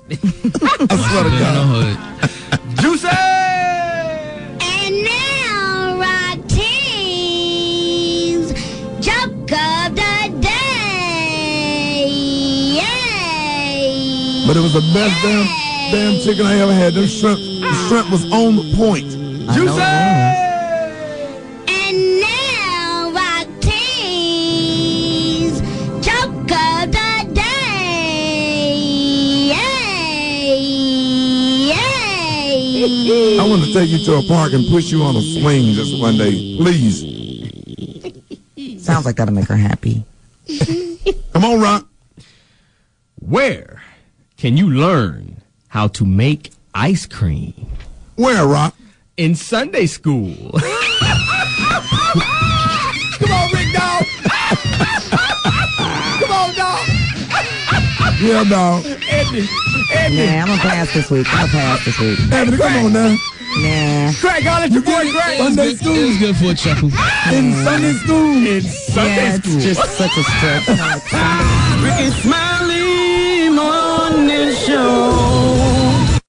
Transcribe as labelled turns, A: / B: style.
A: I swear to God.
B: Juicy!
C: And now, Rock Team's joke of the day. Yay!
A: But it was the best damn chicken I ever had. The shrimp was on the point.
B: Juicy!
C: And now, Rock Team's joke of the day. Yay!
A: I want to take you to a park and push you on a swing just one day. Please.
D: Sounds like that'll make her happy.
A: Come on, Rock.
B: Where can you learn how to make ice cream?
A: Where, Rock?
B: In Sunday school.
A: Come on, Rick Dog. Come on, dog. Yeah, dog.
D: Nah, I'm gonna pass this week.
A: Anthony, come on now.
D: Nah.
B: Craig, I'll let you boy Craig.
A: Sunday school.
E: It was good for a chuckle.
A: In Sunday school.
B: In Sunday
D: Yeah,
B: school.
D: it's just such a stretch.
B: Ricky Smile.